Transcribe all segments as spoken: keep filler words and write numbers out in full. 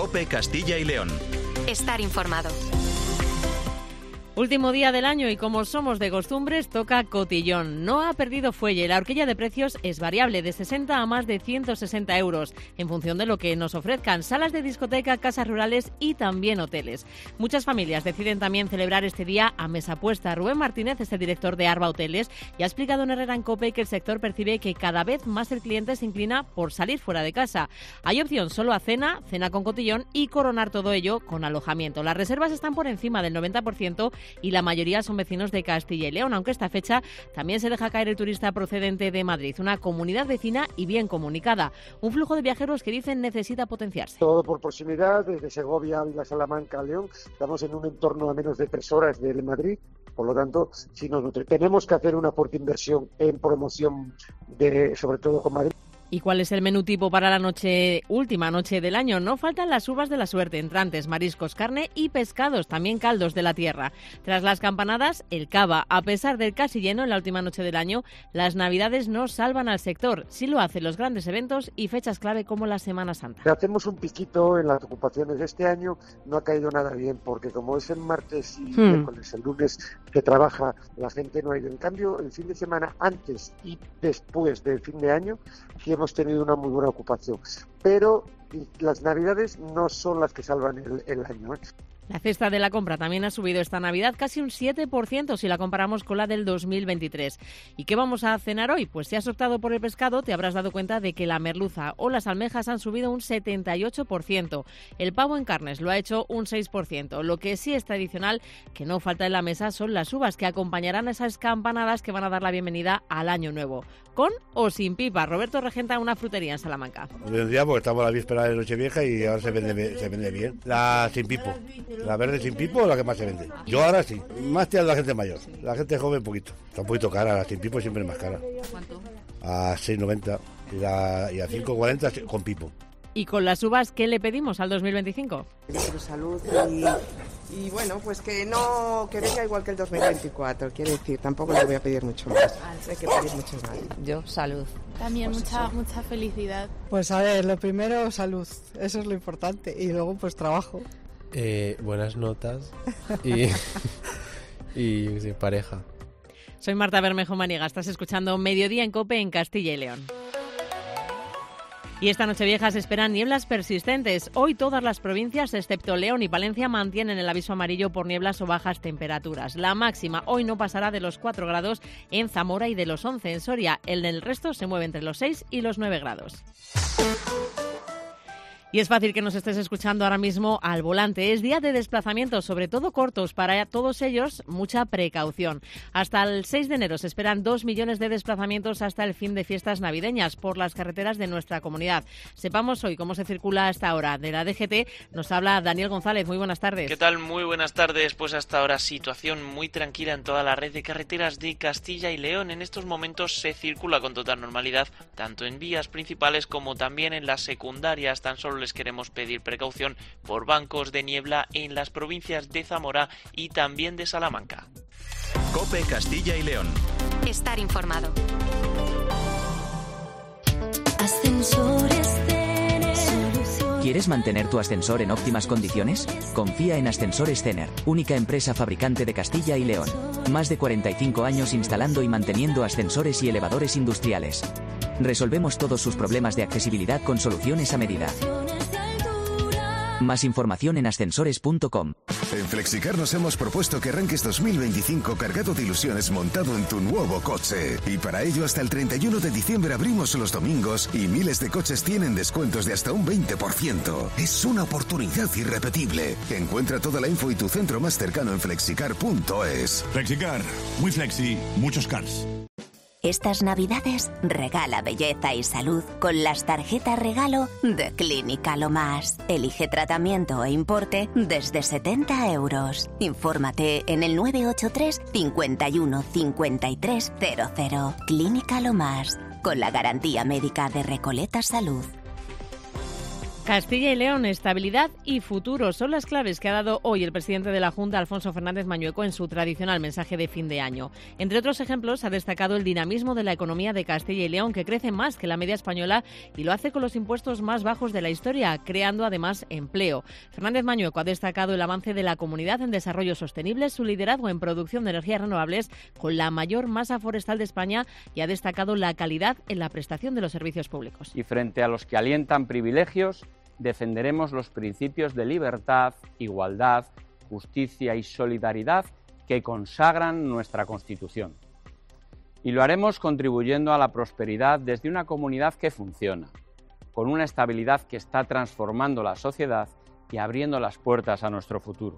COPE Castilla y León. Estar informado. Último día del año y como somos de costumbres, toca cotillón. No ha perdido fuelle. La horquilla de precios es variable de sesenta a más de ciento sesenta euros, en función de lo que nos ofrezcan salas de discoteca, casas rurales y también hoteles. Muchas familias deciden también celebrar este día a mesa puesta. Rubén Martínez es el director de Arba Hoteles y ha explicado en Herrera en COPE que el sector percibe que cada vez más el cliente se inclina por salir fuera de casa. Hay opción solo a cena, cena con cotillón y coronar todo ello con alojamiento. Las reservas están por encima del noventa por ciento y la mayoría son vecinos de Castilla y León, aunque esta fecha también se deja caer el turista procedente de Madrid, una comunidad vecina y bien comunicada. Un flujo de viajeros que dicen necesita potenciarse. Todo por proximidad, desde Segovia, Ávila, Salamanca, León, estamos en un entorno a menos de tres horas de Madrid. Por lo tanto, si nos nutre, tenemos que hacer una fuerte inversión en promoción, de, sobre todo con Madrid. ¿Y cuál es el menú tipo para la noche última noche del año? No faltan las uvas de la suerte, entrantes, mariscos, carne y pescados, también caldos de la tierra. Tras las campanadas, el cava. A pesar del casi lleno en la última noche del año, las Navidades no salvan al sector. Sí lo hacen los grandes eventos y fechas clave como la Semana Santa. Hacemos un piquito en las ocupaciones. Este año no ha caído nada bien porque como es el martes y Hmm. miércoles, el lunes que trabaja, la gente no ha ido. En cambio, el fin de semana antes y después del fin de año sí hemos tenido una muy buena ocupación, pero las Navidades no son las que salvan el, el año, ¿eh? La cesta de la compra también ha subido esta Navidad casi un siete por ciento si la comparamos con la del dos mil veintitrés. ¿Y qué vamos a cenar hoy? Pues si has optado por el pescado te habrás dado cuenta de que la merluza o las almejas han subido un setenta y ocho por ciento. El pavo en carnes lo ha hecho un seis por ciento. Lo que sí es tradicional, que no falta en la mesa, son las uvas que acompañarán esas campanadas que van a dar la bienvenida al año nuevo. ¿Con o sin pipa? Roberto regenta una frutería en Salamanca. Vendría porque estamos a la víspera de Nochevieja y ahora se vende, se vende bien. La sin pipo. La verde sin pipo es la que más se vende. Yo ahora sí. Más te da la gente mayor. La gente joven poquito. Está un poquito cara. La sin pipo siempre es más cara. ¿Cuánto? A seis noventa y, la, y a cinco cuarenta con pipo. ¿Y con las uvas qué le pedimos al dos mil veinticinco? Por salud y, y bueno, pues que no que venga igual que el dos mil veinticuatro. Quiere decir, tampoco le voy a pedir mucho más. Hay que pedir mucho más. Yo, salud. También Pues mucha eso. mucha felicidad. Pues a ver, lo primero, salud. Eso es lo importante. Y luego, pues trabajo. Eh, buenas notas y, y yo qué sé, pareja. Soy Marta Bermejo Maniega, estás escuchando Mediodía en COPE en Castilla y León. Y esta Nochevieja se esperan nieblas persistentes. Hoy todas las provincias, excepto León y Palencia, mantienen el aviso amarillo por nieblas o bajas temperaturas. La máxima hoy no pasará de los cuatro grados en Zamora y de los once en Soria. En el resto se mueve entre los seis y los nueve grados. Y es fácil que nos estés escuchando ahora mismo al volante. Es día de desplazamientos, sobre todo cortos. Para todos ellos, mucha precaución. Hasta el seis de enero se esperan dos millones de desplazamientos hasta el fin de fiestas navideñas por las carreteras de nuestra comunidad. Sepamos hoy cómo se circula hasta ahora. De la D G T nos habla Daniel González. Muy buenas tardes. ¿Qué tal? Muy buenas tardes. Pues hasta ahora situación muy tranquila en toda la red de carreteras de Castilla y León. En estos momentos se circula con total normalidad, tanto en vías principales como también en las secundarias. Tan solo les queremos pedir precaución por bancos de niebla en las provincias de Zamora y también de Salamanca. COPE Castilla y León. Estar informado. Ascensores Cener. ¿Quieres mantener tu ascensor en óptimas condiciones? Confía en Ascensores Cener, única empresa fabricante de Castilla y León. Más de cuarenta y cinco años instalando y manteniendo ascensores y elevadores industriales. Resolvemos todos sus problemas de accesibilidad con soluciones a medida. Más información en ascensores punto com. En Flexicar nos hemos propuesto que arranques dos mil veinticinco cargado de ilusiones montado en tu nuevo coche. Y para ello hasta el treinta y uno de diciembre abrimos los domingos y miles de coches tienen descuentos de hasta un veinte por ciento. Es una oportunidad irrepetible. Encuentra toda la info y tu centro más cercano en flexicar punto es. Flexicar, muy flexi, muchos cars. Estas Navidades regala belleza y salud con las tarjetas regalo de Clínica Lo Más. Elige tratamiento e importe desde setenta euros. Infórmate en el nueve ocho tres, cincuenta y uno, cincuenta y tres cero cero. Clínica Lo Más, con la garantía médica de Recoleta Salud. Castilla y León, estabilidad y futuro son las claves que ha dado hoy el presidente de la Junta, Alfonso Fernández Mañueco, en su tradicional mensaje de fin de año. Entre otros ejemplos, ha destacado el dinamismo de la economía de Castilla y León, que crece más que la media española y lo hace con los impuestos más bajos de la historia, creando además empleo. Fernández Mañueco ha destacado el avance de la comunidad en desarrollo sostenible, su liderazgo en producción de energías renovables con la mayor masa forestal de España y ha destacado la calidad en la prestación de los servicios públicos. Y frente a los que alientan privilegios, defenderemos los principios de libertad, igualdad, justicia y solidaridad que consagran nuestra Constitución. Y lo haremos contribuyendo a la prosperidad desde una comunidad que funciona, con una estabilidad que está transformando la sociedad y abriendo las puertas a nuestro futuro.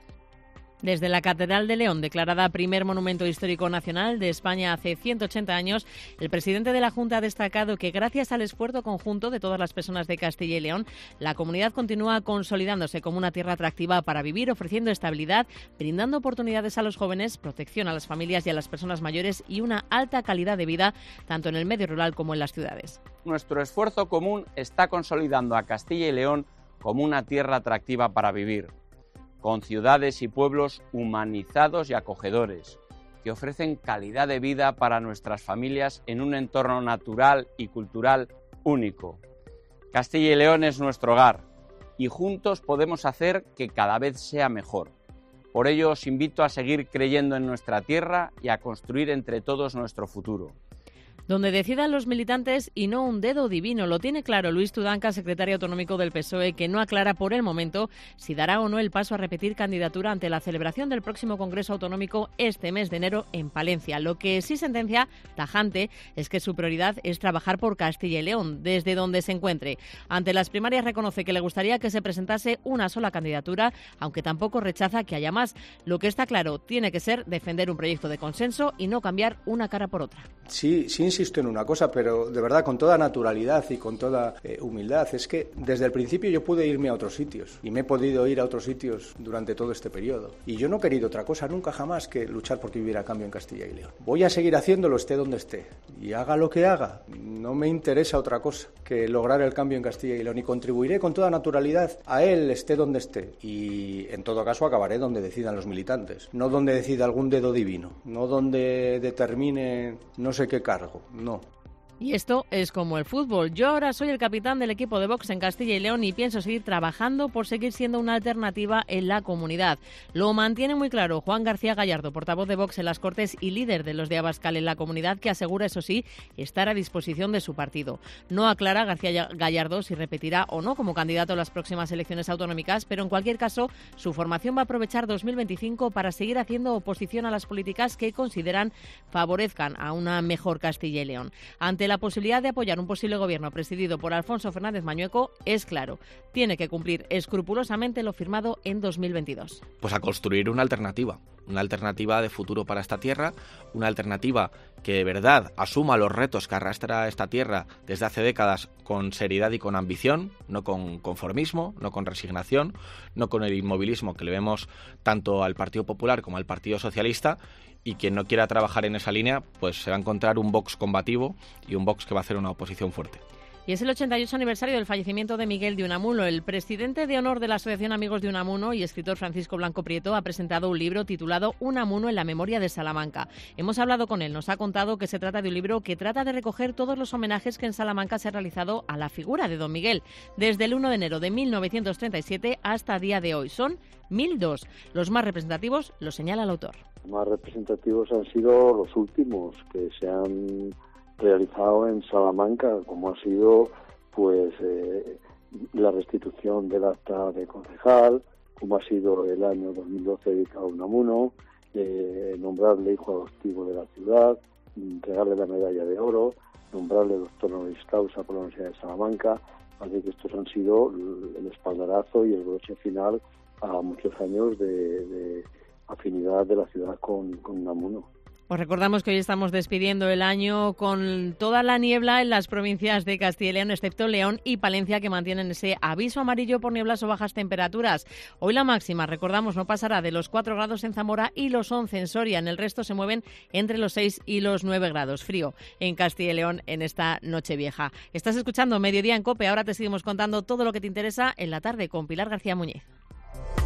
Desde la Catedral de León, declarada primer monumento histórico nacional de España hace ciento ochenta años, el presidente de la Junta ha destacado que gracias al esfuerzo conjunto de todas las personas de Castilla y León, la comunidad continúa consolidándose como una tierra atractiva para vivir, ofreciendo estabilidad, brindando oportunidades a los jóvenes, protección a las familias y a las personas mayores y una alta calidad de vida, tanto en el medio rural como en las ciudades. Nuestro esfuerzo común está consolidando a Castilla y León como una tierra atractiva para vivir, con ciudades y pueblos humanizados y acogedores, que ofrecen calidad de vida para nuestras familias en un entorno natural y cultural único. Castilla y León es nuestro hogar y juntos podemos hacer que cada vez sea mejor. Por ello os invito a seguir creyendo en nuestra tierra y a construir entre todos nuestro futuro. Donde decidan los militantes y no un dedo divino. Lo tiene claro Luis Tudanca, secretario autonómico del P S O E, que no aclara por el momento si dará o no el paso a repetir candidatura ante la celebración del próximo Congreso Autonómico este mes de enero en Palencia. Lo que sí sentencia tajante es que su prioridad es trabajar por Castilla y León, desde donde se encuentre. Ante las primarias reconoce que le gustaría que se presentase una sola candidatura, aunque tampoco rechaza que haya más. Lo que está claro tiene que ser defender un proyecto de consenso y no cambiar una cara por otra. Sí, sí insisto en una cosa, pero de verdad con toda naturalidad y con toda eh, humildad, es que desde el principio yo pude irme a otros sitios y me he podido ir a otros sitios durante todo este periodo. Y yo no he querido otra cosa nunca jamás que luchar porque hubiera cambio en Castilla y León. Voy a seguir haciéndolo esté donde esté y haga lo que haga. No me interesa otra cosa que lograr el cambio en Castilla y León y contribuiré con toda naturalidad a él esté donde esté. Y en todo caso acabaré donde decidan los militantes, no donde decida algún dedo divino, no donde determine no sé qué cargo. No. Y esto es como el fútbol. Yo ahora soy el capitán del equipo de box en Castilla y León y pienso seguir trabajando por seguir siendo una alternativa en la comunidad. Lo mantiene muy claro Juan García Gallardo, portavoz de Vox en las Cortes y líder de los de Abascal en la comunidad, que asegura, eso sí, estar a disposición de su partido. No aclara García Gallardo si repetirá o no como candidato a las próximas elecciones autonómicas, pero en cualquier caso su formación va a aprovechar dos mil veinticinco para seguir haciendo oposición a las políticas que consideran favorezcan a una mejor Castilla y León. Ante la posibilidad de apoyar un posible gobierno presidido por Alfonso Fernández Mañueco, es claro, tiene que cumplir escrupulosamente lo firmado en dos mil veintidós. Pues a construir una alternativa, una alternativa de futuro para esta tierra, una alternativa que de verdad asuma los retos que arrastra esta tierra desde hace décadas con seriedad y con ambición, no con conformismo, no con resignación, no con el inmovilismo que le vemos tanto al Partido Popular como al Partido Socialista. Y quien no quiera trabajar en esa línea, pues se va a encontrar un Vox combativo y un Vox que va a hacer una oposición fuerte. Y es el ochenta y ocho aniversario del fallecimiento de Miguel de Unamuno. El presidente de honor de la Asociación Amigos de Unamuno y escritor Francisco Blanco Prieto ha presentado un libro titulado Unamuno en la memoria de Salamanca. Hemos hablado con él, nos ha contado que se trata de un libro que trata de recoger todos los homenajes que en Salamanca se han realizado a la figura de don Miguel, desde el uno de enero de mil novecientos treinta y siete hasta día de hoy. Son mil dos. Los más representativos los señala el autor. Los más representativos han sido los últimos que se han realizado en Salamanca, como ha sido pues eh, la restitución del acta de concejal, como ha sido el año dos mil doce dedicado a Unamuno, eh, nombrarle hijo adoptivo de la ciudad, entregarle la medalla de oro, nombrarle doctor honoris causa por la Universidad de Salamanca. Así que estos han sido el espaldarazo y el broche final a muchos años de, de afinidad de la ciudad con, con Unamuno. Os recordamos que hoy estamos despidiendo el año con toda la niebla en las provincias de Castilla y León, excepto León y Palencia, que mantienen ese aviso amarillo por nieblas o bajas temperaturas. Hoy la máxima, recordamos, no pasará de los cuatro grados en Zamora y los once en Soria. En el resto se mueven entre los seis y los nueve grados. Frío en Castilla y León en esta Nochevieja. Estás escuchando Mediodía en COPE. Ahora te seguimos contando todo lo que te interesa en la tarde con Pilar García Muñiz.